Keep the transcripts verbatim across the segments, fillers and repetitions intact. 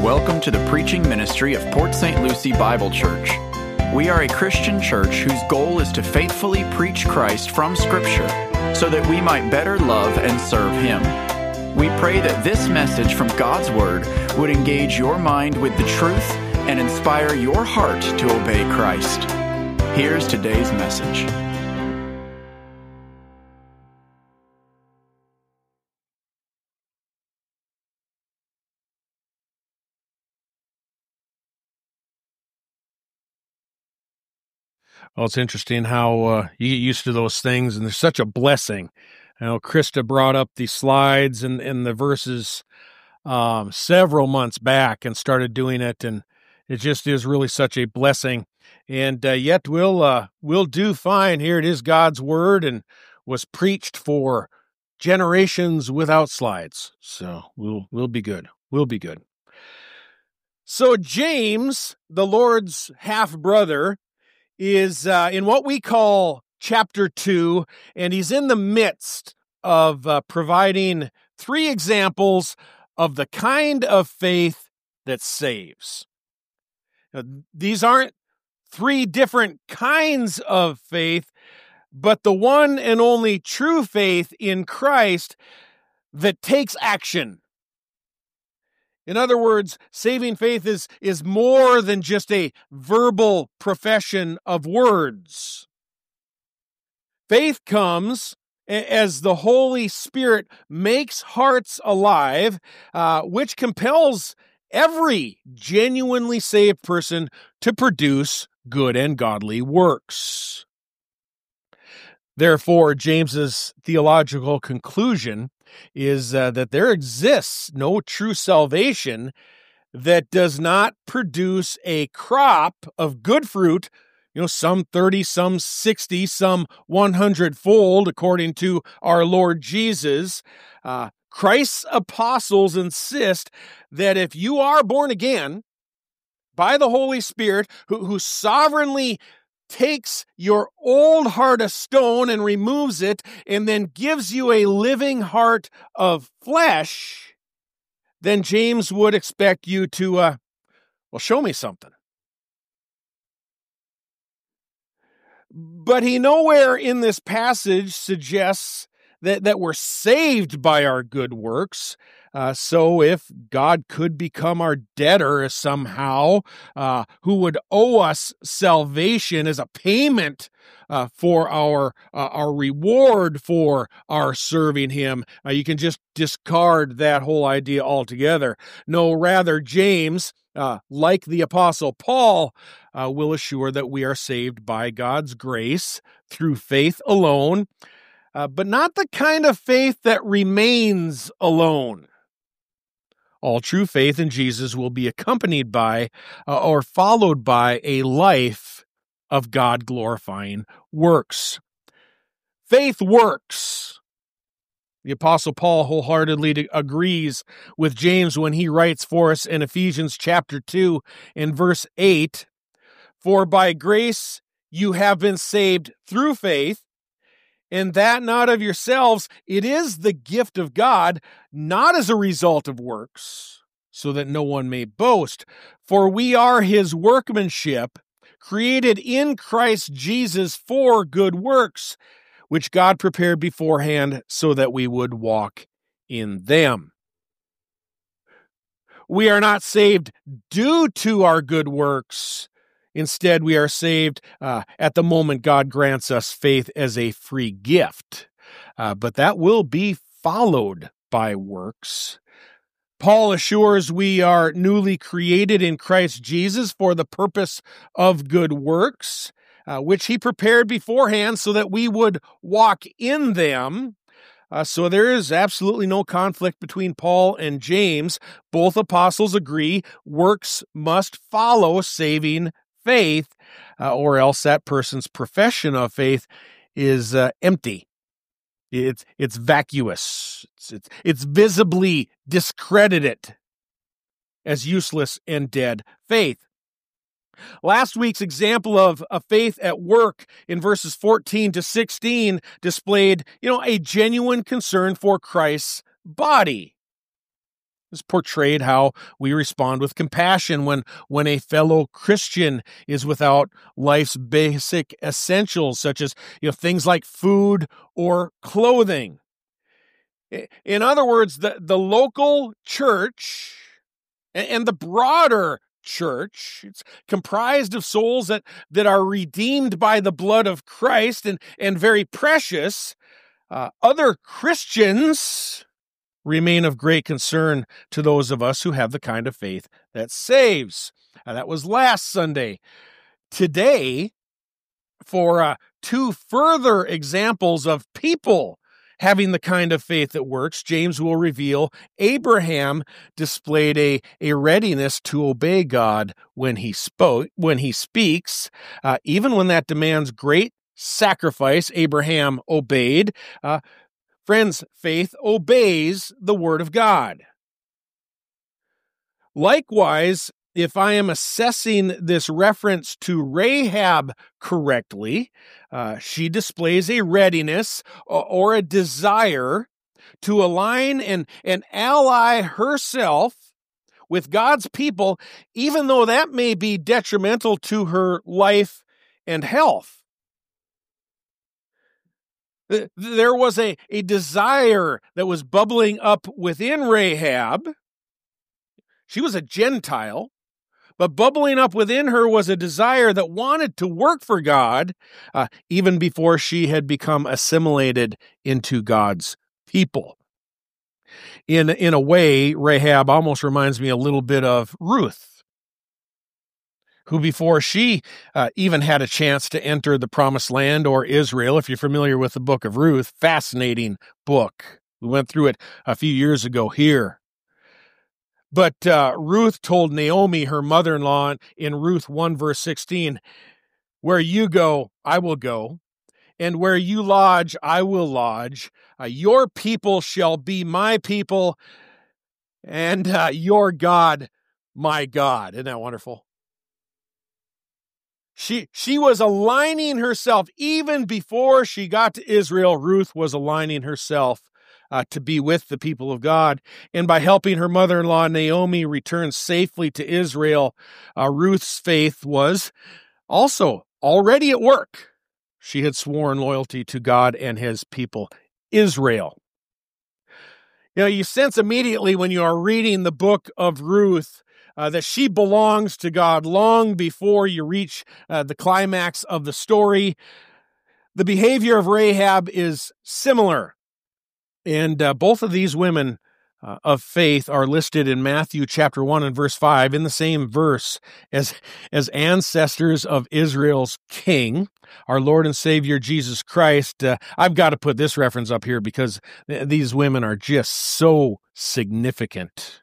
welcome to the preaching ministry of Port Saint Lucie Bible Church. We are a Christian church whose goal is to faithfully preach Christ from Scripture so that we might better love and serve Him. We pray that this message from God's Word would engage your mind with the truth and inspire your heart to obey Christ. Here's today's message. Well, it's interesting how uh, you get used to those things, and there's such a blessing. You know, Krista brought up the slides and, and the verses um, several months back and started doing it, and it just is really such a blessing. And uh, yet we'll uh, we'll do fine here. It is God's Word and was preached for generations without slides, so we'll we'll be good. We'll be good. So James, the Lord's half-brother, is uh, in what we call chapter two, and he's in the midst of uh, providing three examples of the kind of faith that saves. Now, these aren't three different kinds of faith, but the one and only true faith in Christ that takes action. In other words, saving faith is, is more than just a verbal profession of words. Faith comes as the Holy Spirit makes hearts alive, uh, which compels every genuinely saved person to produce good and godly works. Therefore, James's theological conclusion is uh, that there exists no true salvation that does not produce a crop of good fruit, you know, some thirty, some sixty, some one hundred fold, according to our Lord Jesus. Uh, Christ's apostles insist that if you are born again by the Holy Spirit, who, who sovereignly takes your old heart of stone and removes it and then gives you a living heart of flesh, then James would expect you to, uh, well, show me something. But he nowhere in this passage suggests that, that we're saved by our good works. Uh, so if God could become our debtor somehow, uh, who would owe us salvation as a payment uh, for our uh, our reward for our serving Him, uh, you can just discard that whole idea altogether. No, rather, James, uh, like the Apostle Paul, uh, will assure that we are saved by God's grace through faith alone, uh, but not the kind of faith that remains alone. All true faith in Jesus will be accompanied by uh, or followed by a life of God-glorifying works. Faith works. The Apostle Paul wholeheartedly agrees with James when he writes for us in Ephesians chapter two and verse eight, "For by grace you have been saved through faith, and that not of yourselves, it is the gift of God, not as a result of works, so that no one may boast. For we are His workmanship, created in Christ Jesus for good works, which God prepared beforehand so that we would walk in them." We are not saved due to our good works. Instead, we are saved uh, at the moment God grants us faith as a free gift. Uh, but that will be followed by works. Paul assures we are newly created in Christ Jesus for the purpose of good works, uh, which He prepared beforehand so that we would walk in them. Uh, so there is absolutely no conflict between Paul and James. Both apostles agree works must follow saving faith, uh, or else that person's profession of faith is uh, empty. It's it's vacuous. It's, it's it's visibly discredited as useless and dead faith. Last week's example of a faith at work in verses fourteen to sixteen displayed, you know, a genuine concern for Christ's body. It's portrayed how we respond with compassion when, when a fellow Christian is without life's basic essentials, such as you know things like food or clothing. In other words, the, the local church and the broader church, it's comprised of souls that, that are redeemed by the blood of Christ and, and very precious. Uh, other Christians remain of great concern to those of us who have the kind of faith that saves. Uh, that was last Sunday. Today, for uh, two further examples of people having the kind of faith that works, James will reveal Abraham displayed a, a readiness to obey God when he spoke, when he speaks, uh, even when that demands great sacrifice. Abraham obeyed. Uh, friends, faith obeys the word of God. Likewise, if I am assessing this reference to Rahab correctly, uh, she displays a readiness or, or a desire to align and, and ally herself with God's people, even though that may be detrimental to her life and health. There was a, a desire that was bubbling up within Rahab. She was a Gentile. But bubbling up within her was a desire that wanted to work for God, uh, even before she had become assimilated into God's people. In, in a way, Rahab almost reminds me a little bit of Ruth, who before she uh, even had a chance to enter the Promised Land or Israel, if you're familiar with the book of Ruth, fascinating book. We went through it a few years ago here. But uh, Ruth told Naomi, her mother-in-law, in Ruth one, verse sixteen, where you go, I will go, and where you lodge, I will lodge. Uh, your people shall be my people, and uh, your God, my God. Isn't that wonderful? She, she was aligning herself, even before she got to Israel, Ruth was aligning herself Uh, to be with the people of God. And by helping her mother-in-law, Naomi, return safely to Israel, uh, Ruth's faith was also already at work. She had sworn loyalty to God and his people, Israel. You know, you sense immediately when you are reading the book of Ruth uh, that she belongs to God long before you reach uh, the climax of the story. The behavior of Rahab is similar. And uh, both of these women uh, of faith are listed in Matthew chapter one and verse five, in the same verse as, as ancestors of Israel's king, our Lord and Savior Jesus Christ. Uh, I've got to put this reference up here because th- these women are just so significant.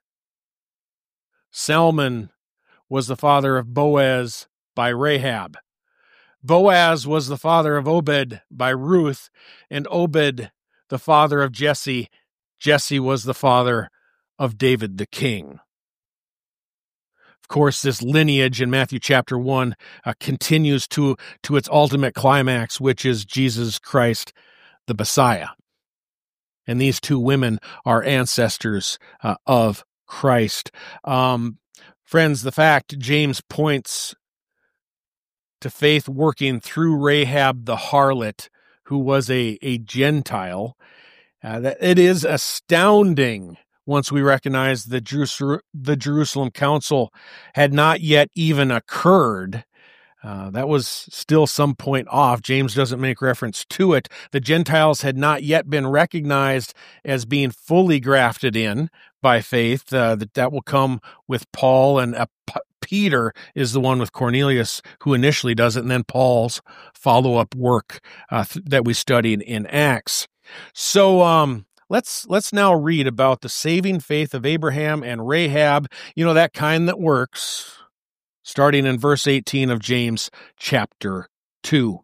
Salmon was the father of Boaz by Rahab. Boaz was the father of Obed by Ruth, and Obed the father of Jesse. Jesse was the father of David the king. Of course, this lineage in Matthew chapter one uh, continues to, to its ultimate climax, which is Jesus Christ, the Messiah. And these two women are ancestors uh, of Christ. Um, friends, the fact James points to faith working through Rahab the harlot, who was a, a Gentile, uh, that it is astounding once we recognize the, Jerus- the Jerusalem Council had not yet even occurred. Uh, that was still some point off. James doesn't make reference to it. The Gentiles had not yet been recognized as being fully grafted in by faith. Uh, that, that will come with Paul, and uh, P- Peter is the one with Cornelius who initially does it, and then Paul's follow-up work uh, th- that we studied in Acts. So um, let's let's now read about the saving faith of Abraham and Rahab, you know, that kind that works, starting in verse eighteen of James chapter two.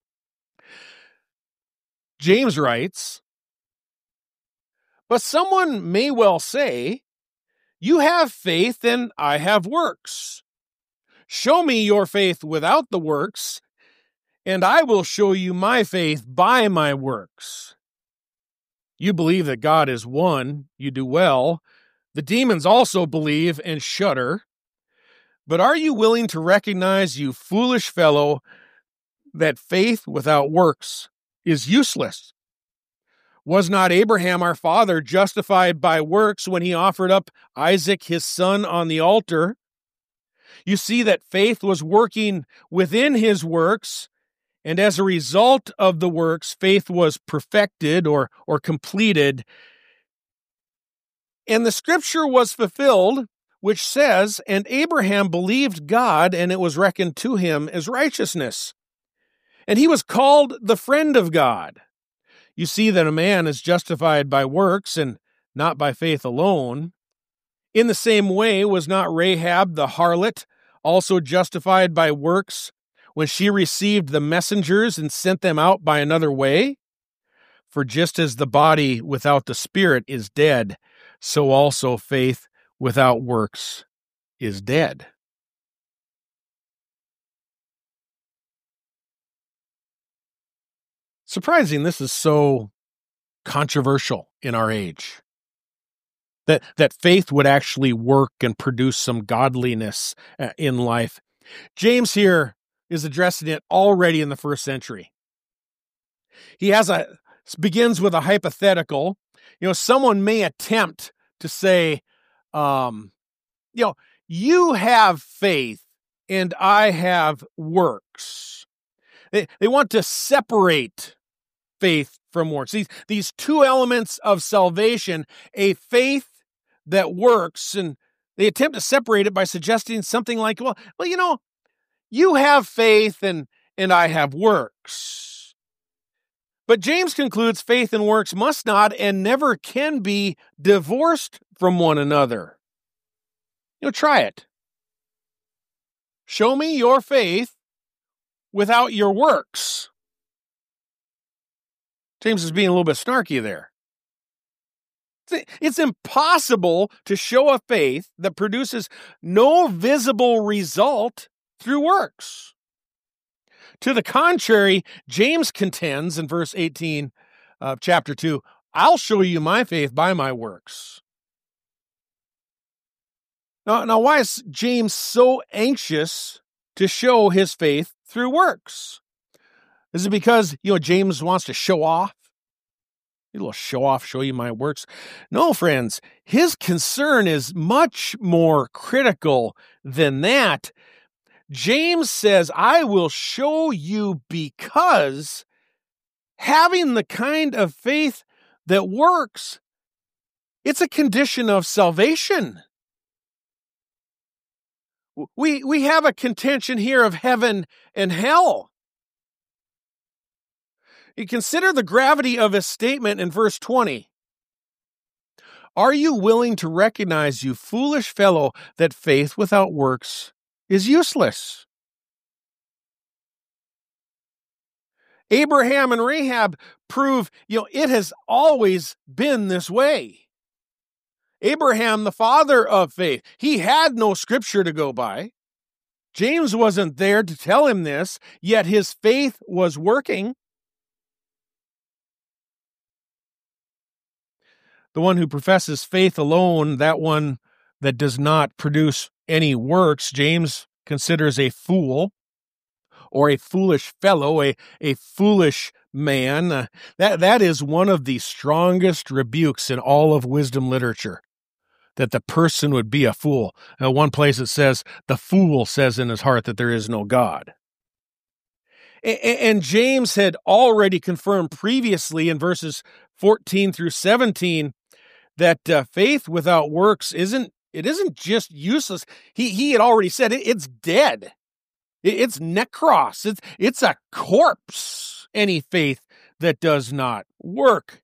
James writes, "But someone may well say, 'You have faith and I have works. Show me your faith without the works, and I will show you my faith by my works.' You believe that God is one, you do well. The demons also believe and shudder. But are you willing to recognize, you foolish fellow, that faith without works is useless? Was not Abraham our father justified by works when he offered up Isaac his son on the altar? You see that faith was working within his works, and as a result of the works, faith was perfected or, or completed. And the scripture was fulfilled, which says, and Abraham believed God, and it was reckoned to him as righteousness. And he was called the friend of God. You see that a man is justified by works and not by faith alone. In the same way, was not Rahab the harlot also justified by works when she received the messengers and sent them out by another way? For just as the body without the spirit is dead, so also faith without works is dead. Surprising this is so controversial in our age. That, that faith would actually work and produce some godliness uh, in life. James here is addressing it already in the first century. He has a begins with a hypothetical. You know, someone may attempt to say, um, you know, you have faith and I have works. They, they want to separate faith from works. These, these two elements of salvation, a faith that works, and they attempt to separate it by suggesting something like, well, well, you know, you have faith and, and I have works. But James concludes faith and works must not and never can be divorced from one another. You know, try it. Show me your faith without your works. James is being a little bit snarky there. It's impossible to show a faith that produces no visible result through works. To the contrary, James contends in verse eighteen of chapter two, I'll show you my faith by my works. Now, now, why is James so anxious to show his faith through works? Is it because, you know, James wants to show off? A little show off, show you my works. No, friends, his concern is much more critical than that. James says, I will show you because having the kind of faith that works, it's a condition of salvation. We, we have a contention here of heaven and hell. You consider the gravity of his statement in verse twenty. Are you willing to recognize, you foolish fellow, that faith without works is useless? Abraham and Rahab prove, you know, it has always been this way. Abraham, the father of faith, he had no scripture to go by. James wasn't there to tell him this, yet his faith was working. The one who professes faith alone, that one that does not produce any works, James considers a fool or a foolish fellow, a, a foolish man. Uh, that, that is one of the strongest rebukes in all of wisdom literature, that the person would be a fool. Uh, one place it says, the fool says in his heart that there is no God. And, and James had already confirmed previously in verses fourteen through seventeen that uh, faith without works isn't, it isn't just useless. He, he had already said it, it's dead. It, it's necros. It's, it's a corpse, any faith that does not work.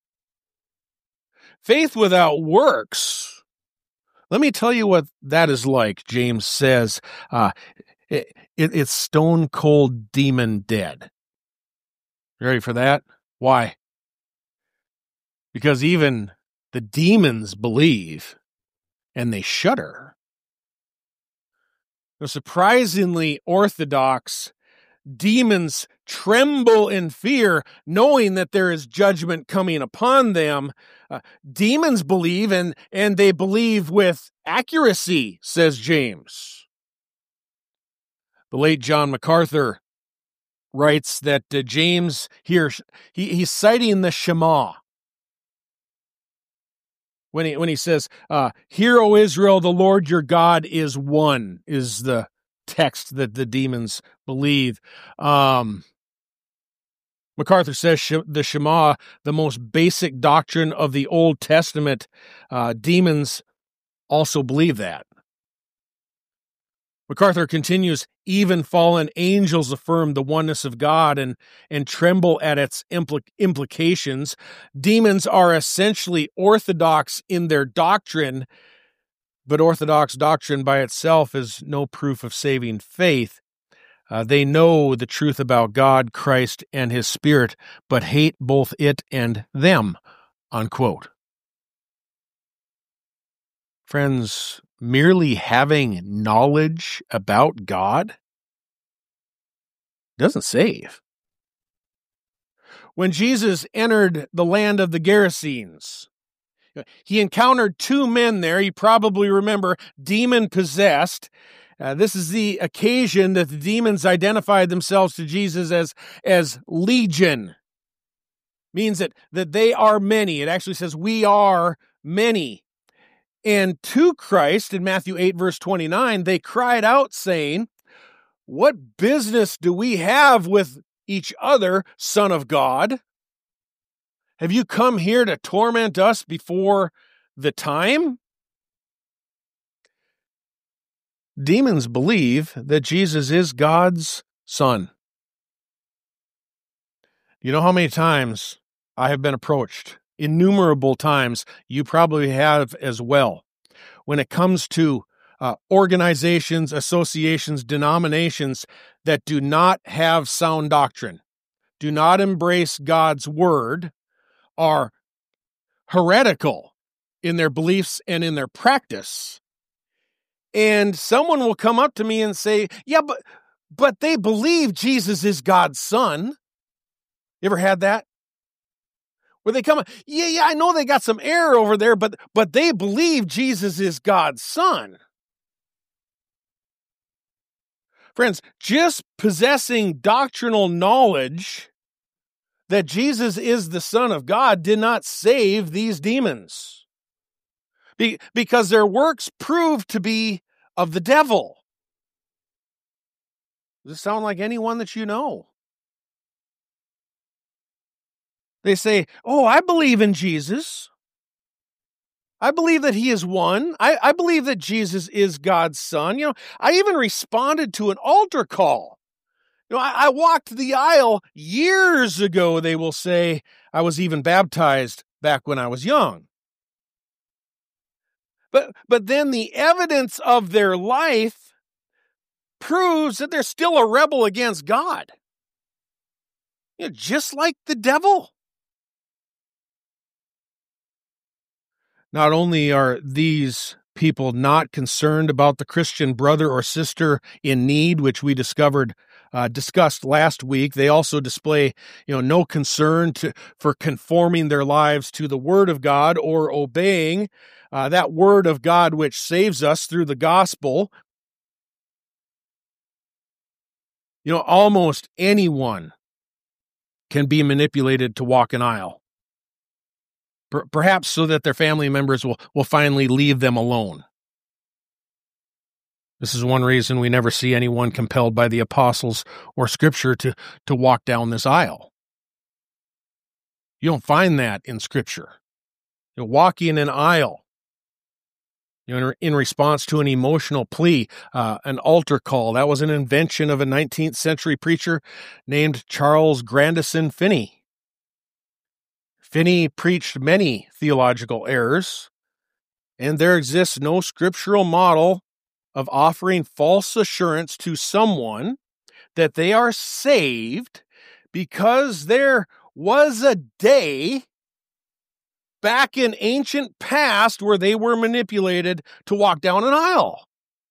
Faith without works, let me tell you what that is like. James says, uh, it, it, it's stone cold demon dead. You ready for that? Why? Because even the demons believe, and they shudder. The surprisingly orthodox, demons tremble in fear, knowing that there is judgment coming upon them. Uh, demons believe, and, and they believe with accuracy, says James. The late John MacArthur writes that uh, James here, he, he's citing the Shema. When he, when he says, uh, "Hear, O Israel, the Lord your God is one," is the text that the demons believe. Um, MacArthur says the Shema, the most basic doctrine of the Old Testament, uh, demons also believe that. MacArthur continues, "Even fallen angels affirm the oneness of God and, and tremble at its impl- implications. Demons are essentially orthodox in their doctrine, but orthodox doctrine by itself is no proof of saving faith. Uh, they know the truth about God, Christ, and His Spirit, but hate both it and them," unquote. Friends, merely having knowledge about God doesn't save. When Jesus entered the land of the Gerasenes, he encountered two men there. You probably remember, demon-possessed. Uh, this is the occasion that the demons identified themselves to Jesus as, as legion. Means that, that they are many. It actually says we are many. And to Christ, in Matthew eight, verse twenty-nine, they cried out, saying, "What business do we have with each other, Son of God? Have you come here to torment us before the time?" Demons believe that Jesus is God's Son. You know how many times I have been approached? Innumerable times. You probably have as well. When it comes to uh, organizations, associations, denominations that do not have sound doctrine, do not embrace God's word, are heretical in their beliefs and in their practice. And someone will come up to me and say, yeah, but, but they believe Jesus is God's Son. You ever had that? Where they come, yeah, yeah, I know they got some error over there, but, but they believe Jesus is God's Son. Friends, just possessing doctrinal knowledge that Jesus is the Son of God did not save these demons. Be, because their works proved to be of the devil. Does it sound like anyone that you know? They say, oh, I believe in Jesus. I believe that He is one. I, I believe that Jesus is God's Son. You know, I even responded to an altar call. You know, I, I walked the aisle years ago, they will say. I was even baptized back when I was young. But, but then the evidence of their life proves that they're still a rebel against God. You know, just like the devil. Not only are these people not concerned about the Christian brother or sister in need, which we discovered, uh, discussed last week, they also display, you know, no concern to, for conforming their lives to the Word of God or obeying uh, that Word of God which saves us through the gospel. You know, almost anyone can be manipulated to walk an aisle. Perhaps so that their family members will, will finally leave them alone. This is one reason we never see anyone compelled by the apostles or Scripture to, to walk down this aisle. You don't find that in Scripture. You know, walking an aisle, you know, in response to an emotional plea, uh, an altar call, that was an invention of a nineteenth century preacher named Charles Grandison Finney. Finney preached many theological errors, and there exists no scriptural model of offering false assurance to someone that they are saved because there was a day back in ancient past where they were manipulated to walk down an aisle.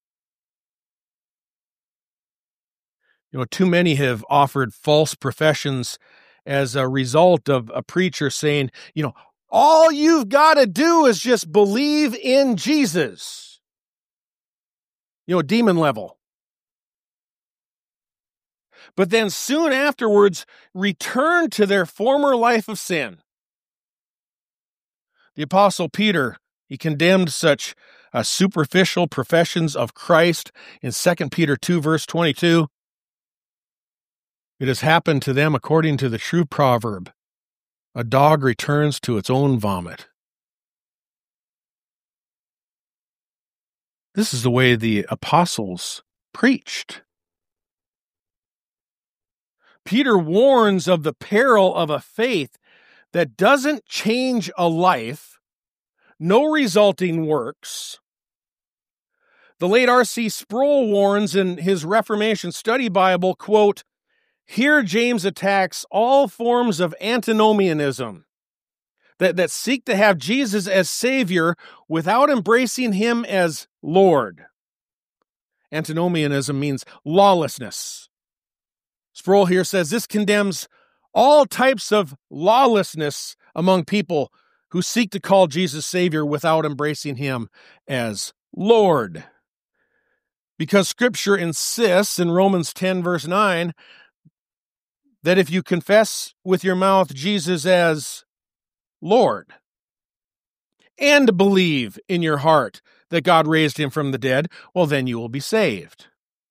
You know, too many have offered false professions as a result of a preacher saying, you know, All you've got to do is just believe in Jesus. You know, demon level. But then soon afterwards, return to their former life of sin. The Apostle Peter, he condemned such uh, superficial professions of Christ in Second Peter two, verse twenty-two. It has happened to them according to the true proverb, a dog returns to its own vomit. This is the way the apostles preached. Peter warns of the peril of a faith that doesn't change a life, no resulting works. The late R C Sproul warns in his Reformation Study Bible, quote, "Here James attacks all forms of antinomianism that, that seek to have Jesus as Savior without embracing him as Lord." Antinomianism means lawlessness. Sproul here says this condemns all types of lawlessness among people who seek to call Jesus Savior without embracing him as Lord. Because Scripture insists in Romans ten, verse nine, that if you confess with your mouth Jesus as Lord and believe in your heart that God raised him from the dead, well, then you will be saved.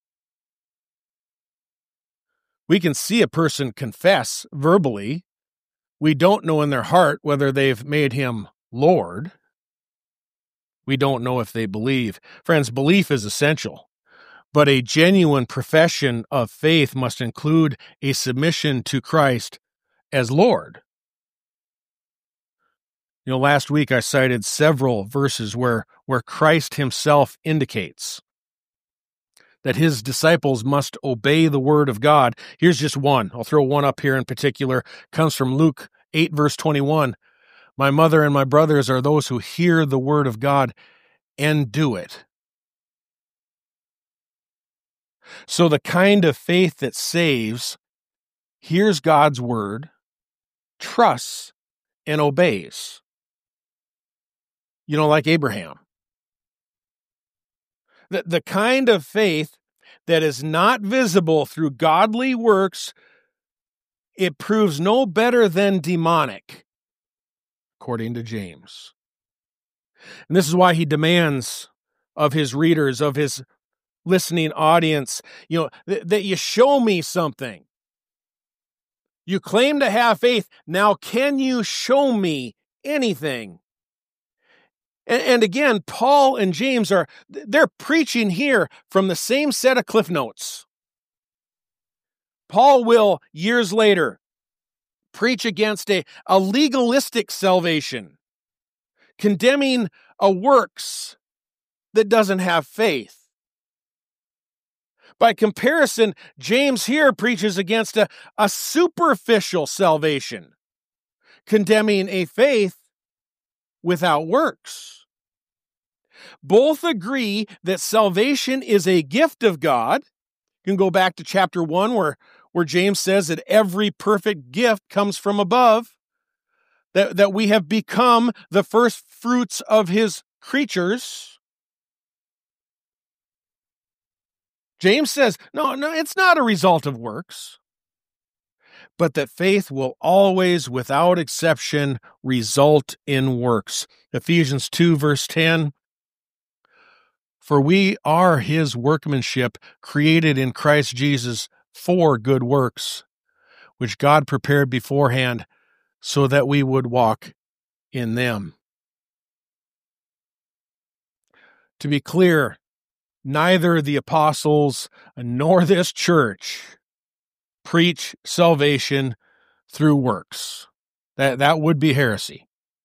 We can see a person confess verbally. We don't know in their heart whether they've made him Lord. We don't know if they believe. Friends, belief is essential, but a genuine profession of faith must include a submission to Christ as Lord. You know, last week I cited several verses where, where Christ himself indicates that his disciples must obey the word of God. Here's just one. I'll throw one up here in particular. It comes from Luke eight, verse twenty-one. "My mother and my brothers are those who hear the word of God and do it." So the kind of faith that saves hears God's word, trusts, and obeys. You know, like Abraham. The, the kind of faith that is not visible through godly works, it proves no better than demonic, according to James. And this is why he demands of his readers, of his listening audience, you know, th- that you show me something. You claim to have faith. Now, can you show me anything? And, and again, Paul and James are, they're preaching here from the same set of cliff notes. Paul will, years later, preach against a, a legalistic salvation, condemning a works that doesn't have faith. By comparison, James here preaches against a, a superficial salvation, condemning a faith without works. Both agree that salvation is a gift of God. You can go back to chapter one where, where James says that every perfect gift comes from above, that, that we have become the first fruits of his creatures. James says, no, no, it's not a result of works, but that faith will always, without exception, result in works. Ephesians two, verse ten, "For we are his workmanship, created in Christ Jesus for good works, which God prepared beforehand so that we would walk in them." To be clear, neither the apostles nor this church preach salvation through works. That, that would be heresy.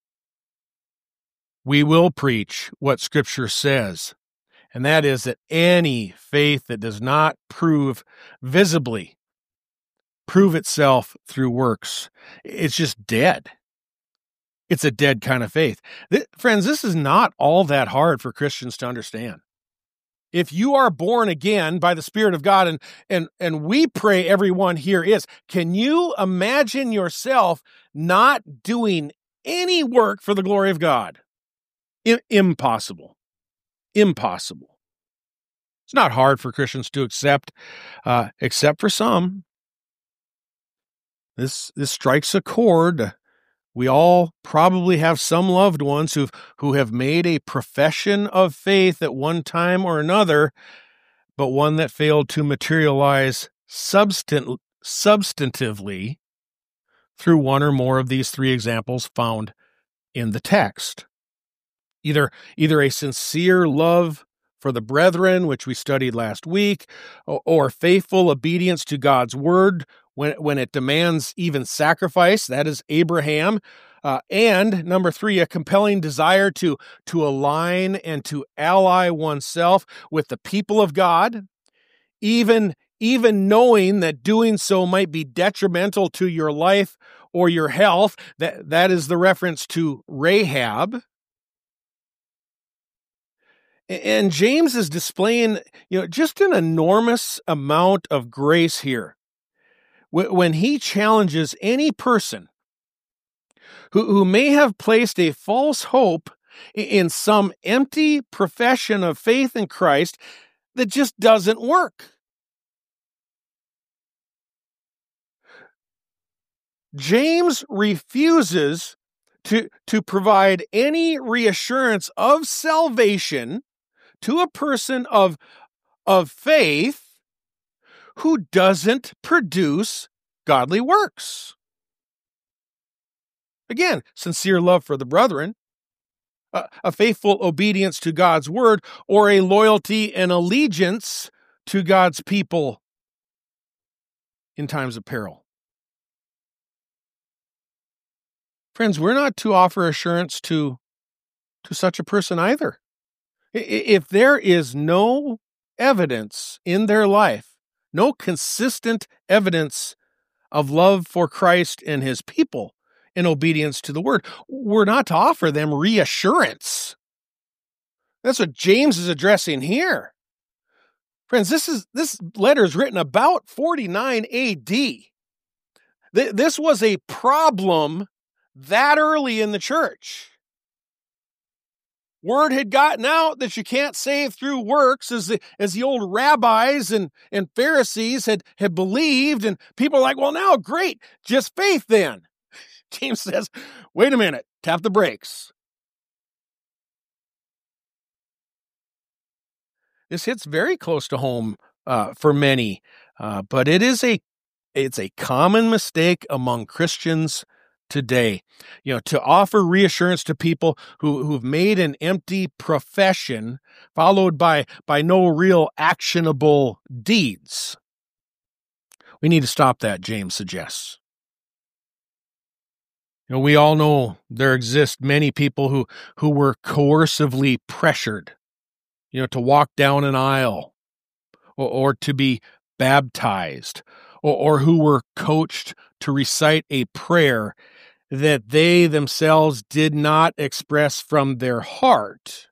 We will preach what Scripture says, and that is that any faith that does not prove visibly, prove itself through works, it's just dead. It's a dead kind of faith. Th- friends, this is not all that hard for Christians to understand. If you are born again by the Spirit of God, and, and, and we pray everyone here is, can you imagine yourself not doing any work for the glory of God. I- impossible. Impossible. It's not hard for Christians to accept, uh, except for some. This this strikes a chord. We all probably have some loved ones who've, who have made a profession of faith at one time or another, but one that failed to materialize substant, substantively through one or more of these three examples found in the text. Either, either a sincere love for the brethren, which we studied last week, or, or faithful obedience to God's word when, when it demands even sacrifice, that is Abraham. Uh, and number three, a compelling desire to, to align and to ally oneself with the people of God, even, even knowing that doing so might be detrimental to your life or your health. That, that is the reference to Rahab. And James is displaying, you know, just an enormous amount of grace here when he challenges any person who, who may have placed a false hope in some empty profession of faith in Christ that just doesn't work. James refuses to, to provide any reassurance of salvation to a person of, of faith who doesn't produce godly works. Again, sincere love for the brethren, a, a faithful obedience to God's word, or a loyalty and allegiance to God's people in times of peril. Friends, we're not to offer assurance to, to such a person either. If there is no evidence in their life, no consistent evidence of love for Christ and his people in obedience to the word, we're not to offer them reassurance. That's what James is addressing here. Friends, this is this letter is written about forty-nine A D. This was a problem that early in the church. Word had gotten out that you can't save through works, as the, as the old rabbis and, and Pharisees had, had believed, and people are like, well, now, great, just faith then. James says, wait a minute, tap the brakes. This hits very close to home uh, for many, uh, but it is a it's a common mistake among Christians today, you know, to offer reassurance to people who, who've made an empty profession followed by, by no real actionable deeds. We need to stop that, James suggests. You know, we all know there exist many people who, who were coercively pressured, you know, to walk down an aisle or, or to be baptized, or, or who were coached to recite a prayer that they themselves did not express from their heart.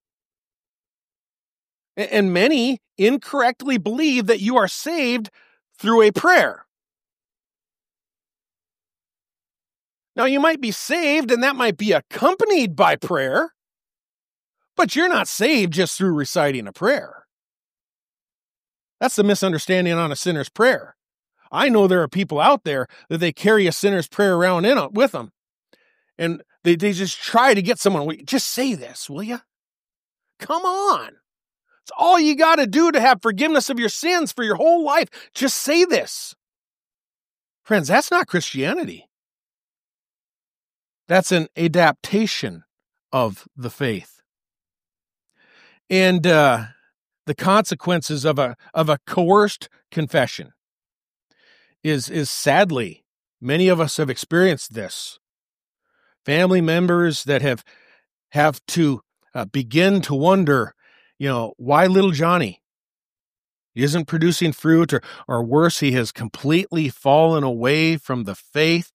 And many incorrectly believe that you are saved through a prayer. Now, you might be saved, and that might be accompanied by prayer, but you're not saved just through reciting a prayer. That's the misunderstanding on a sinner's prayer. I know there are people out there that they carry a sinner's prayer around in with them. And they, they just try to get someone, just say this, will you? Come on. It's all you got to do to have forgiveness of your sins for your whole life. Just say this. Friends, that's not Christianity. That's an adaptation of the faith. And uh, the consequences of a of a coerced confession is is sadly, many of us have experienced this. Family members that have have to uh, begin to wonder, you know, why little Johnny? He isn't producing fruit, or or worse, he has completely fallen away from the faith.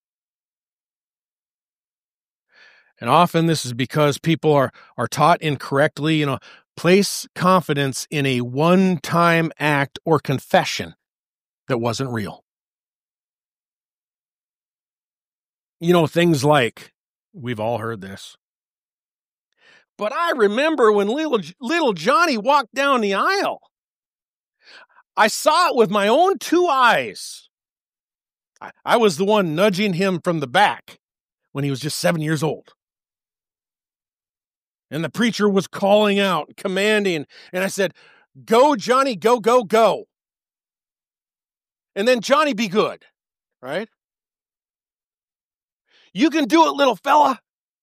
And often this is because people are, are taught incorrectly, you know, place confidence in a one-time act or confession that wasn't real. You know, things like, We've all heard this. But I remember when little, little Johnny walked down the aisle. I saw it with my own two eyes. I, I was the one nudging him from the back when he was just seven years old. And the preacher was calling out, commanding, and I said, "Go, Johnny, go, go, go." And then Johnny be good, right? "You can do it, little fella."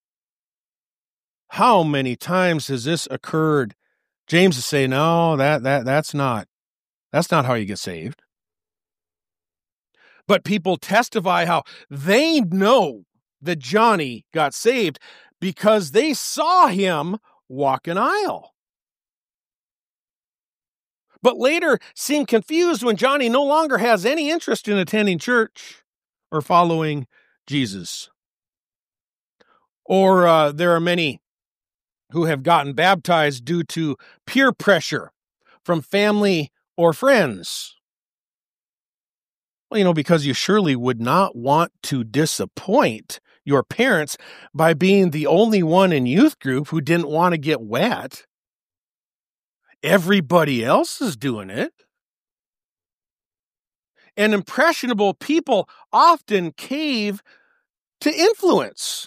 How many times has this occurred? James is saying, no, that that that's not, that's not how you get saved. But people testify how they know that Johnny got saved because they saw him walk an aisle. But later seem confused when Johnny no longer has any interest in attending church or following Jesus. Or uh, there are many who have gotten baptized due to peer pressure from family or friends. Well, you know, because you surely would not want to disappoint your parents by being the only one in youth group who didn't want to get wet. Everybody else is doing it. And impressionable people often cave to influence.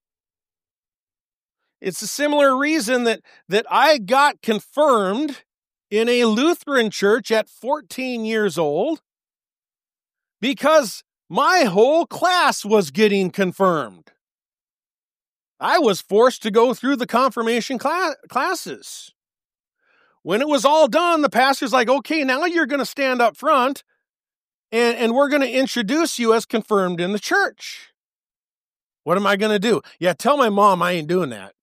It's a similar reason that, that I got confirmed in a Lutheran church at fourteen years old, because my whole class was getting confirmed. I was forced to go through the confirmation cla- classes. When it was all done, the pastor's like, "Okay, now you're going to stand up front, and, and we're going to introduce you as confirmed in the church." What am I going to do? Yeah, tell my mom I ain't doing that.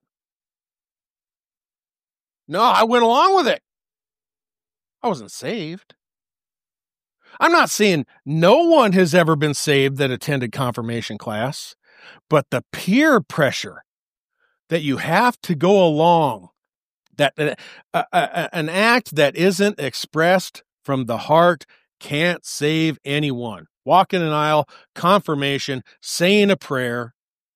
No, I went along with it. I wasn't saved. I'm not saying no one has ever been saved that attended confirmation class, but the peer pressure that you have to go along, that uh, uh, uh, an act that isn't expressed from the heart can't save anyone. Walking an aisle, confirmation, saying a prayer.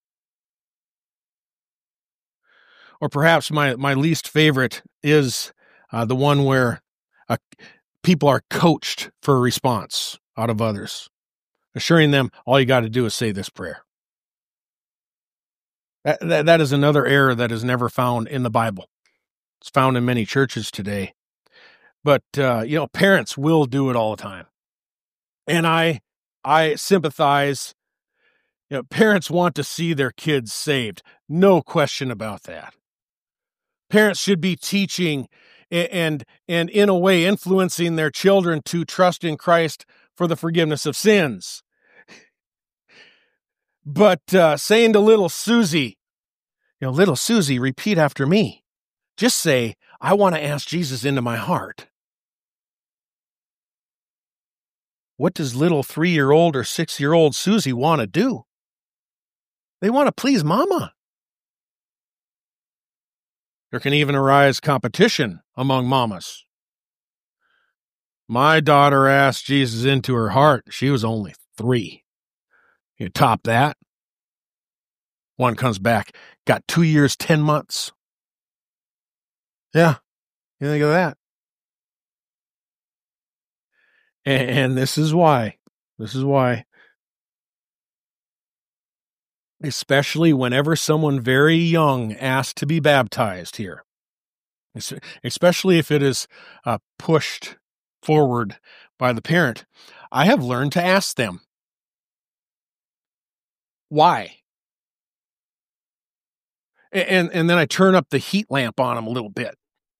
Or perhaps my, my least favorite is uh, the one where uh, people are coached for a response out of others, assuring them all you got to do is say this prayer. That, that, that is another error that is never found in the Bible. It's found in many churches today. But, uh, you know, parents will do it all the time. And I, I sympathize. You know, parents want to see their kids saved. No question about that. Parents should be teaching and, and, and in a way influencing their children to trust in Christ for the forgiveness of sins. But uh, saying to little Susie, you know, little Susie, repeat after me. Just say, I want to ask Jesus into my heart. What does little three-year-old or six-year-old Susie want to do? They want to please mama. There can even arise competition among mamas. My daughter asked Jesus into her heart. She was only three. You top that. One comes back, got two years, ten months. Yeah, you think of that. And, and this is why. This is why. Especially whenever someone very young asks to be baptized here. Especially if it is uh, pushed forward by the parent. I have learned to ask them, why? And, and then I turn up the heat lamp on them a little bit.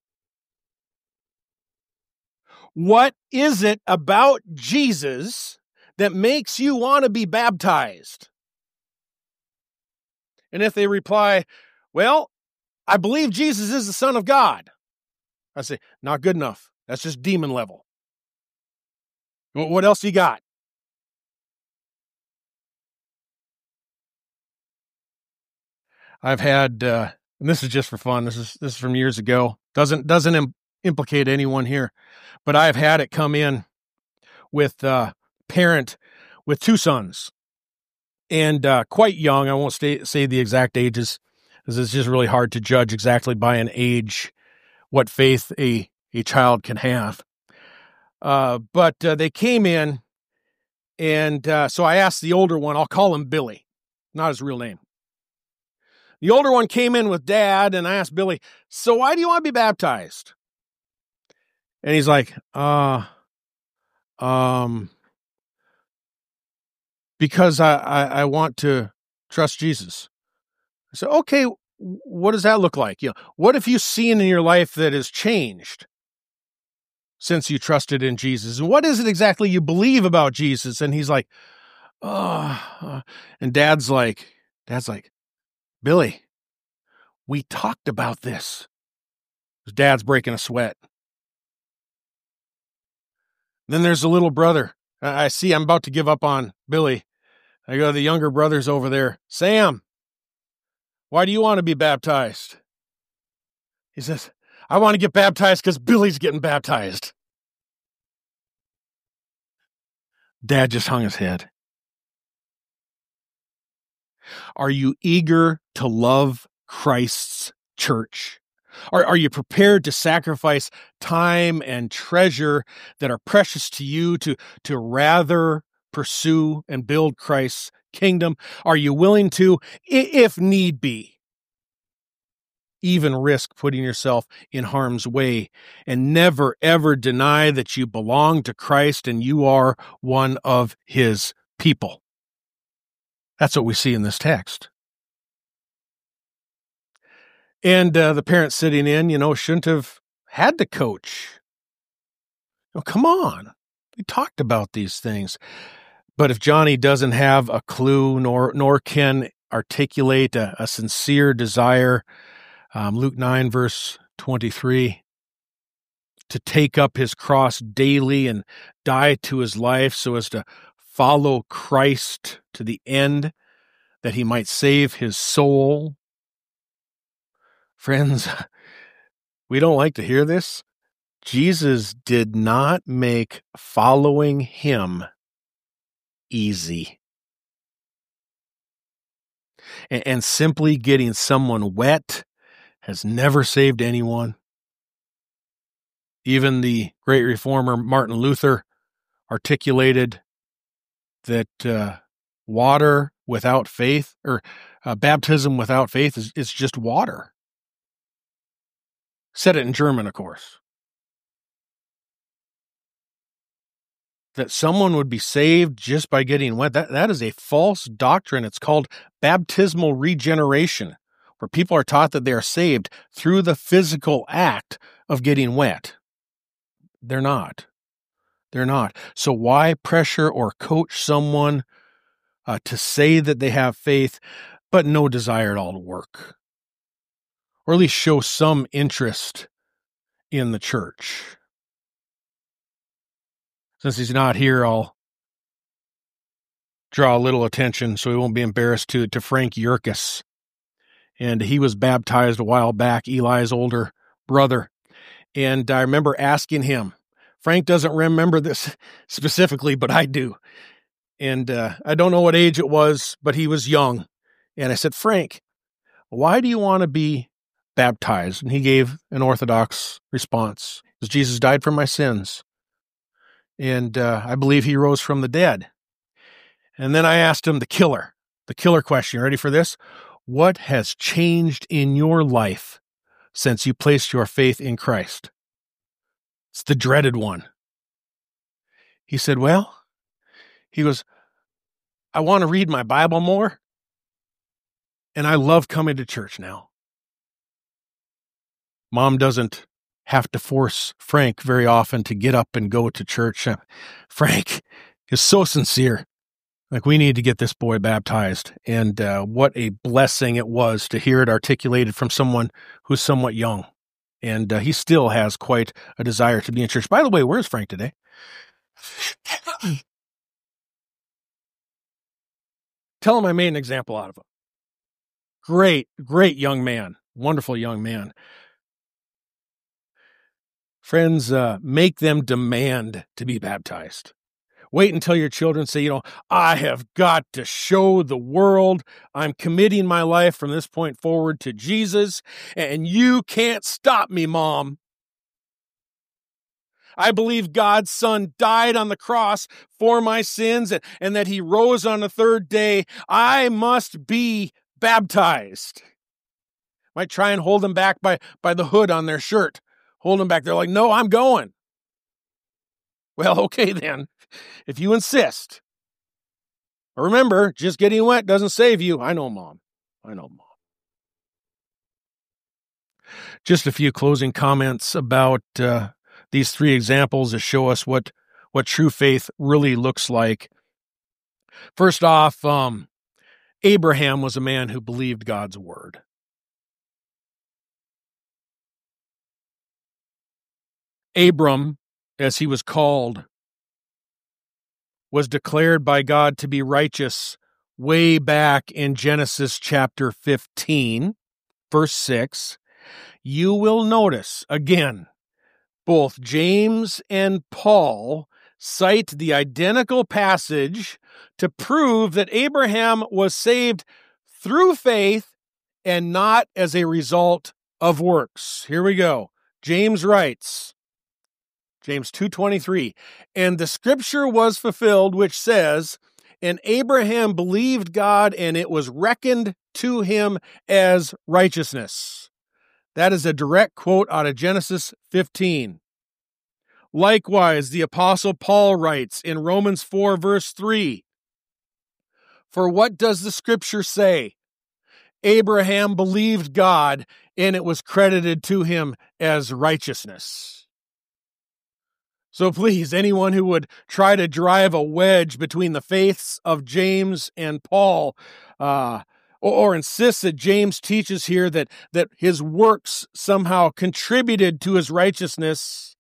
What is it about Jesus that makes you want to be baptized? And if they reply, well, I believe Jesus is the Son of God, I say, not good enough. That's just demon level. What else you got? I've had, uh, and this is just for fun. This is this is from years ago. Doesn't doesn't im- implicate anyone here, but I've had it come in with a uh, parent with two sons. and uh, quite young. I won't stay, say the exact ages, because it's just really hard to judge exactly by an age what faith a, a child can have. Uh, but uh, they came in, and uh, so I asked the older one, I'll call him Billy, not his real name. The older one came in with Dad, and I asked Billy, so why do you want to be baptized? And he's like, uh, um, because I, I, I want to trust Jesus. I said, okay, what does that look like? You know, what have you seen in your life that has changed since you trusted in Jesus? And what is it exactly you believe about Jesus? And he's like, oh, and Dad's like, Dad's like, Billy, we talked about this. His dad's breaking a sweat. Then there's the little brother. I see I'm about to give up on Billy. I go, the younger brother's over there. Sam, why do you want to be baptized? He says, I want to get baptized because Billy's getting baptized. Dad just hung his head. Are you eager to love Christ's church? Are, are you prepared to sacrifice time and treasure that are precious to you to, to rather pursue and build Christ's kingdom? Are you willing to, if need be, even risk putting yourself in harm's way and never, ever deny that you belong to Christ and you are one of his people? That's what we see in this text. And uh, the parents sitting in, you know, shouldn't have had to coach. Oh, come on. We talked about these things. But if Johnny doesn't have a clue nor nor can articulate a, a sincere desire, um, Luke nine, verse twenty-three, to take up his cross daily and die to his life so as to follow Christ to the end, that he might save his soul. Friends, we don't like to hear this. Jesus did not make following him easy. And, and simply getting someone wet has never saved anyone. Even the great reformer Martin Luther articulated that uh, water without faith, or uh, baptism without faith, is, is just water. Said it in German, of course. That someone would be saved just by getting wet, that, that is a false doctrine. It's called baptismal regeneration, where people are taught that they are saved through the physical act of getting wet. They're not. They're not. So why pressure or coach someone uh, to say that they have faith, but no desire at all to work? Or at least show some interest in the church. Since he's not here, I'll draw a little attention so he won't be embarrassed to, to Frank Yerkes. And he was baptized a while back, Eli's older brother. And I remember asking him, Frank doesn't remember this specifically, but I do. And uh, I don't know what age it was, but he was young. And I said, Frank, why do you want to be baptized? And he gave an orthodox response. Because Jesus died for my sins. And uh, I believe he rose from the dead. And then I asked him the killer, the killer question. Ready for this? What has changed in your life since you placed your faith in Christ? It's the dreaded one. He said, well, he goes, I want to read my Bible more. And I love coming to church now. Mom doesn't have to force Frank very often to get up and go to church. Frank is so sincere. Like, we need to get this boy baptized. And uh, what a blessing it was to hear it articulated from someone who's somewhat young. And uh, he still has quite a desire to be in church. By the way, where's Frank today? Tell him I made an example out of him. Great, great young man. Wonderful young man. Friends, uh, make them demand to be baptized. Wait until your children say, you know, I have got to show the world I'm committing my life from this point forward to Jesus, and you can't stop me, Mom. I believe God's Son died on the cross for my sins and, and that he rose on the third day. I must be baptized. Might try and hold them back by, by the hood on their shirt. Hold them back. They're like, no, I'm going. Well, okay then, if you insist. Remember, just getting wet doesn't save you. I know, Mom. I know, Mom. Just a few closing comments about uh, these three examples to show us what, what true faith really looks like. First off, um, Abraham was a man who believed God's word. Abram, as he was called, was declared by God to be righteous way back in Genesis chapter fifteen, verse six. You will notice, again, both James and Paul cite the identical passage to prove that Abraham was saved through faith and not as a result of works. Here we go. James writes, James two twenty-three, and the scripture was fulfilled, which says, and Abraham believed God, and it was reckoned to him as righteousness. That is a direct quote out of Genesis fifteen. Likewise, the Apostle Paul writes in Romans four, verse three, for what does the scripture say? Abraham believed God, and it was credited to him as righteousness. So please, anyone who would try to drive a wedge between the faiths of James and Paul, uh, or, or insist that James teaches here that, that his works somehow contributed to his righteousness,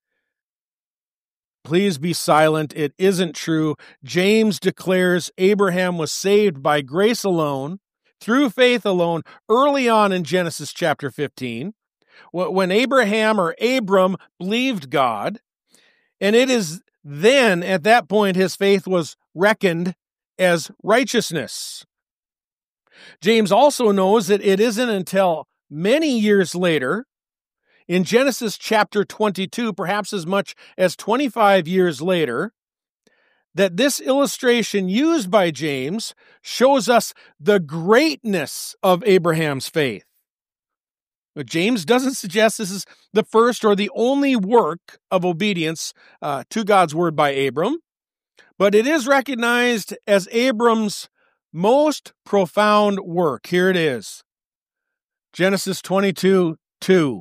please be silent. It isn't true. James declares Abraham was saved by grace alone, through faith alone, early on in Genesis chapter fifteen, when Abraham or Abram believed God. And it is then, at that point, his faith was reckoned as righteousness. James also knows that it isn't until many years later, in Genesis chapter twenty-two, perhaps as much as twenty-five years later, that this illustration used by James shows us the greatness of Abraham's faith. But James doesn't suggest this is the first or the only work of obedience uh, to God's word by Abram, but it is recognized as Abram's most profound work. Here it is. Genesis twenty-two, two.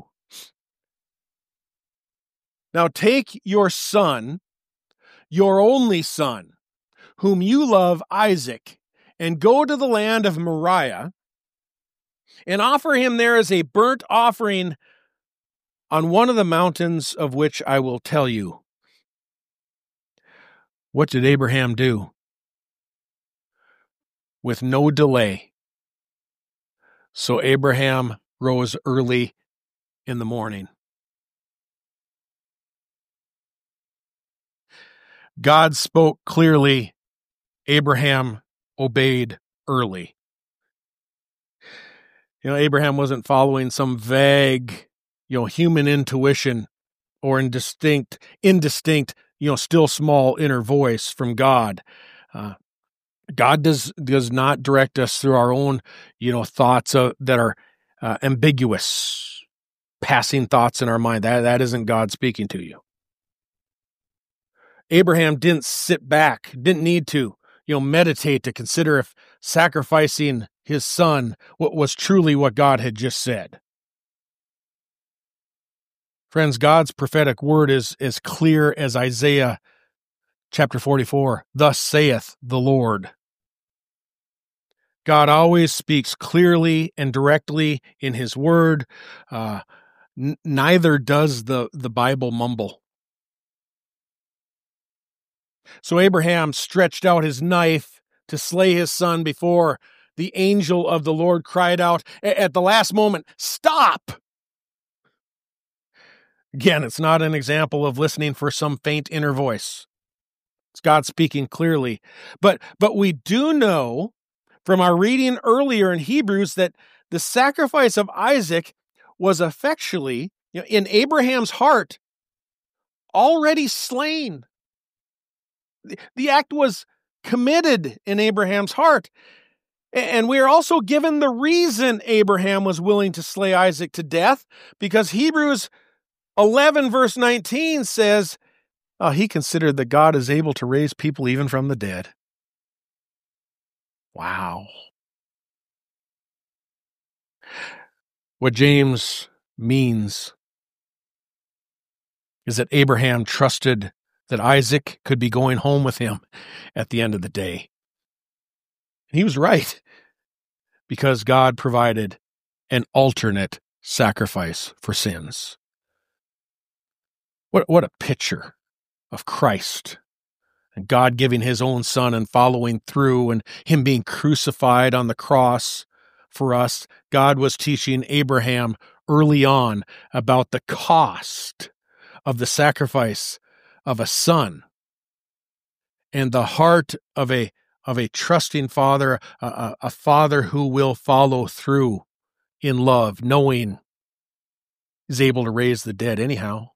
Now take your son, your only son, whom you love, Isaac, and go to the land of Moriah, and offer him there as a burnt offering on one of the mountains of which I will tell you. What did Abraham do? With no delay. So Abraham rose early in the morning. God spoke clearly. Abraham obeyed early. You know, Abraham wasn't following some vague, you know, human intuition or indistinct, indistinct, you know, still small inner voice from God. Uh, God does does not direct us through our own, you know, thoughts uh, that are uh, ambiguous, passing thoughts in our mind. That that isn't God speaking to you. Abraham didn't sit back, didn't need to, you know, meditate to consider if sacrificing his son was truly what God had just said. Friends, God's prophetic word is as clear as Isaiah chapter forty-four. Thus saith the Lord. God always speaks clearly and directly in his word. Uh, n- neither does the, the Bible mumble. So Abraham stretched out his knife to slay his son before the angel of the Lord cried out at the last moment, "Stop!" Again, it's not an example of listening for some faint inner voice. It's God speaking clearly. But, but we do know from our reading earlier in Hebrews that the sacrifice of Isaac was effectually, you know, in Abraham's heart, already slain. The, the act was committed in Abraham's heart. And we are also given the reason Abraham was willing to slay Isaac to death, because Hebrews eleven verse nineteen says, oh, he considered that God is able to raise people even from the dead. Wow. What James means is that Abraham trusted that Isaac could be going home with him at the end of the day. He was right, because God provided an alternate sacrifice for sins. What, what a picture of Christ, and God giving his own son and following through, and him being crucified on the cross for us. God was teaching Abraham early on about the cost of the sacrifice of a son, and the heart of a of a trusting father, a, a father who will follow through in love, knowing he's able to raise the dead anyhow.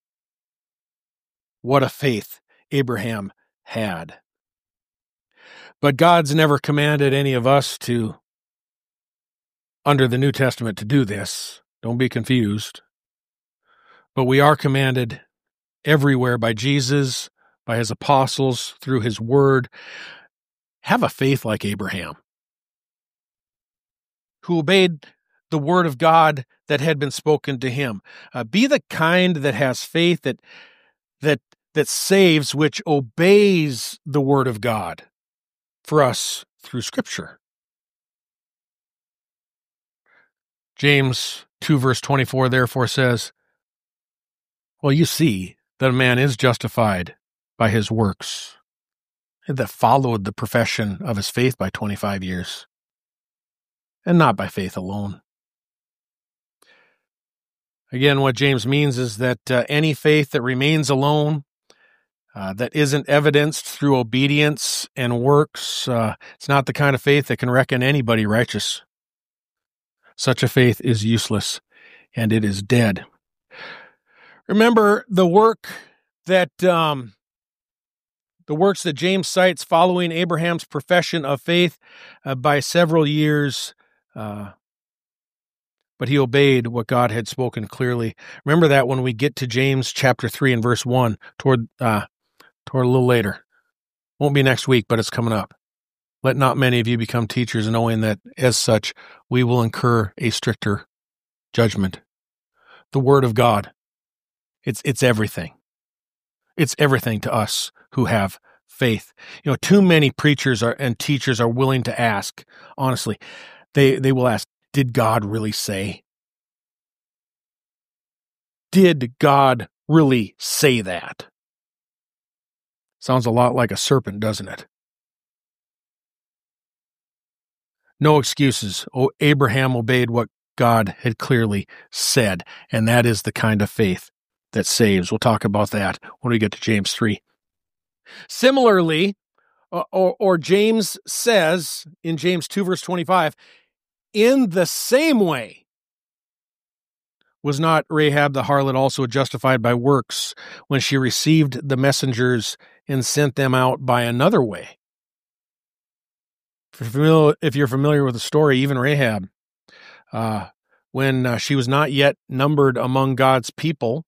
What a faith Abraham had. But God's never commanded any of us to, under the New Testament, to do this. Don't be confused. But we are commanded everywhere by Jesus, by his apostles, through his word. Have a faith like Abraham, who obeyed the word of God that had been spoken to him. Uh, be the kind that has faith that that that saves, which obeys the word of God for us through Scripture. James two verse twenty-four therefore says, well, you see that a man is justified by his works, that followed the profession of his faith by twenty-five years, and not by faith alone. Again, what James means is that uh, any faith that remains alone, uh, that isn't evidenced through obedience and works, uh, it's not the kind of faith that can reckon anybody righteous. Such a faith is useless, and it is dead. Remember the work that um, the works that James cites following Abraham's profession of faith uh, by several years, uh, but he obeyed what God had spoken clearly. Remember that when we get to James chapter three and verse one, toward uh, toward a little later. Won't be next week, but it's coming up. Let not many of you become teachers, knowing that as such we will incur a stricter judgment. The word of God, it's it's everything. It's everything to us who have faith. You know, too many preachers are and teachers are willing to ask, honestly, they, they will ask, did God really say? Did God really say that? Sounds a lot like a serpent, doesn't it? No excuses. Oh, Abraham obeyed what God had clearly said, and that is the kind of faith that saves. We'll talk about that when we get to James three. Similarly, or, or James says in James two verse twenty-five, in the same way, was not Rahab the harlot also justified by works when she received the messengers and sent them out by another way? If you're familiar, if you're familiar with the story, even Rahab, uh, when uh, she was not yet numbered among God's people,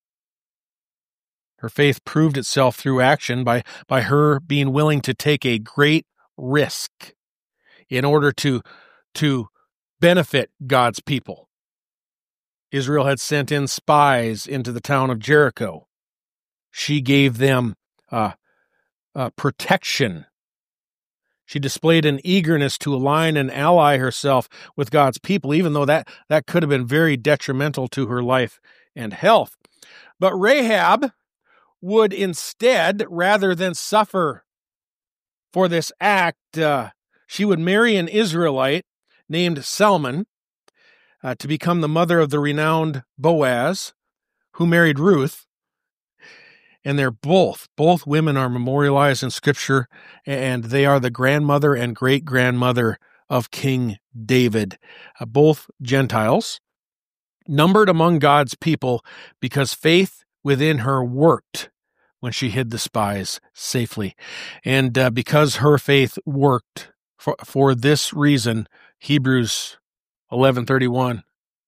her faith proved itself through action by, by her being willing to take a great risk in order to, to benefit God's people. Israel had sent in spies into the town of Jericho. She gave them uh, uh, protection. She displayed an eagerness to align and ally herself with God's people, even though that, that could have been very detrimental to her life and health. But Rahab would instead, rather than suffer for this act, uh, she would marry an Israelite named Salmon uh, to become the mother of the renowned Boaz, who married Ruth. And they're both, both women are memorialized in Scripture, and they are the grandmother and great-grandmother of King David, uh, both Gentiles, numbered among God's people because faith within her worked when she hid the spies safely. And uh, because her faith worked, for, for this reason, Hebrews eleven thirty-one.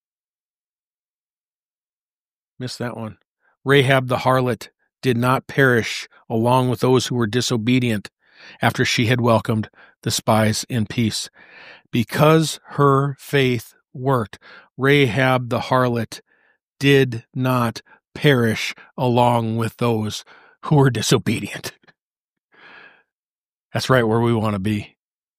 Missed that one. Rahab the harlot did not perish along with those who were disobedient after she had welcomed the spies in peace. Because her faith worked, Rahab the harlot did not perish along with those who were disobedient. That's right where we want to be.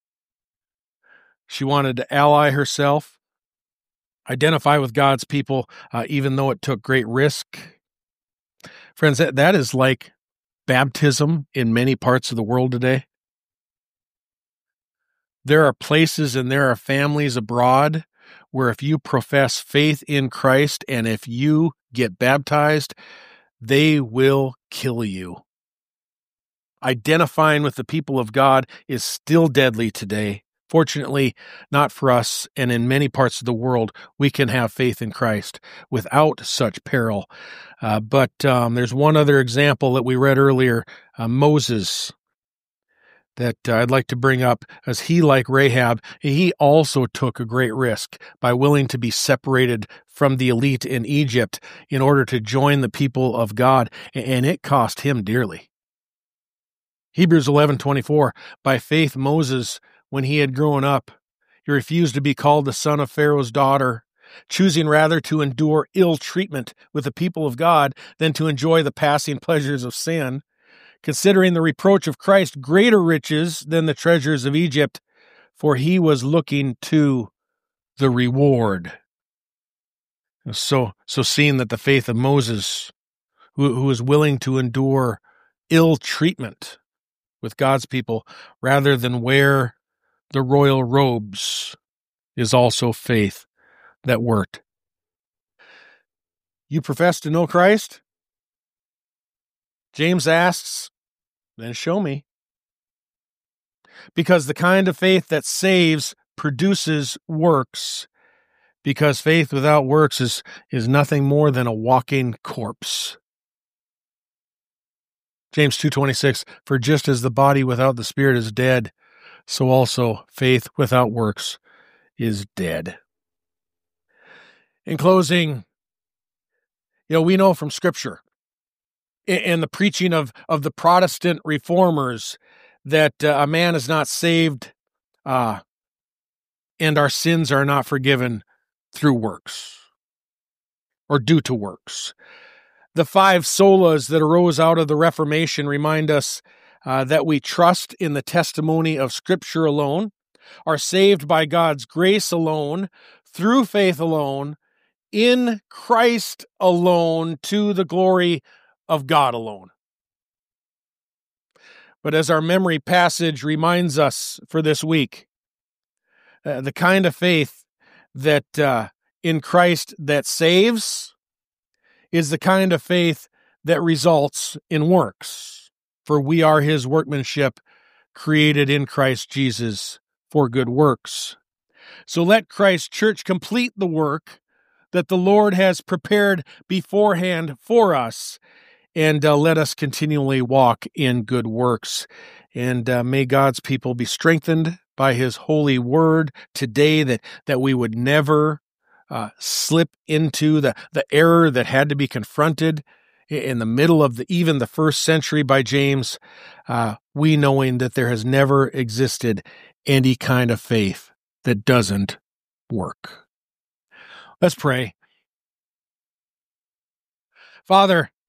She wanted to ally herself, identify with God's people, uh, even though it took great risk. Friends, that, that is like baptism in many parts of the world today. There are places and there are families abroad where if you profess faith in Christ and if you get baptized, they will kill you. Identifying with the people of God is still deadly today. Fortunately, not for us, and in many parts of the world, we can have faith in Christ without such peril. Uh, but um, there's one other example that we read earlier, uh, Moses, that uh, I'd like to bring up, as he, like Rahab, he also took a great risk by willing to be separated from the elite in Egypt in order to join the people of God, and it cost him dearly. Hebrews eleven twenty-four, by faith Moses, when he had grown up, he refused to be called the son of Pharaoh's daughter, choosing rather to endure ill treatment with the people of God than to enjoy the passing pleasures of sin, considering the reproach of Christ greater riches than the treasures of Egypt, for he was looking to the reward. So, so seeing that the faith of Moses, who, who was willing to endure ill treatment with God's people rather than wear the royal robes, is also faith that worked. You profess to know Christ? James asks, then show me. Because the kind of faith that saves produces works, because faith without works is, is nothing more than a walking corpse. James two twenty-six, for just as the body without the spirit is dead, so also faith without works is dead. In closing, you know, we know from Scripture and the preaching of, of the Protestant reformers that uh, a man is not saved uh, and our sins are not forgiven through works or due to works. The five solas that arose out of the Reformation remind us uh, that we trust in the testimony of Scripture alone, are saved by God's grace alone, through faith alone, in Christ alone, to the glory of God alone. But as our memory passage reminds us for this week, uh, the kind of faith that uh, in Christ that saves is the kind of faith that results in works. For we are his workmanship, created in Christ Jesus for good works. So let Christ's church complete the work that the Lord has prepared beforehand for us, and uh, let us continually walk in good works. And uh, may God's people be strengthened by his holy word today, that, that we would never uh, slip into the, the error that had to be confronted in the middle of the, even the first century by James, uh, we knowing that there has never existed any kind of faith that doesn't work. Let's pray. Father,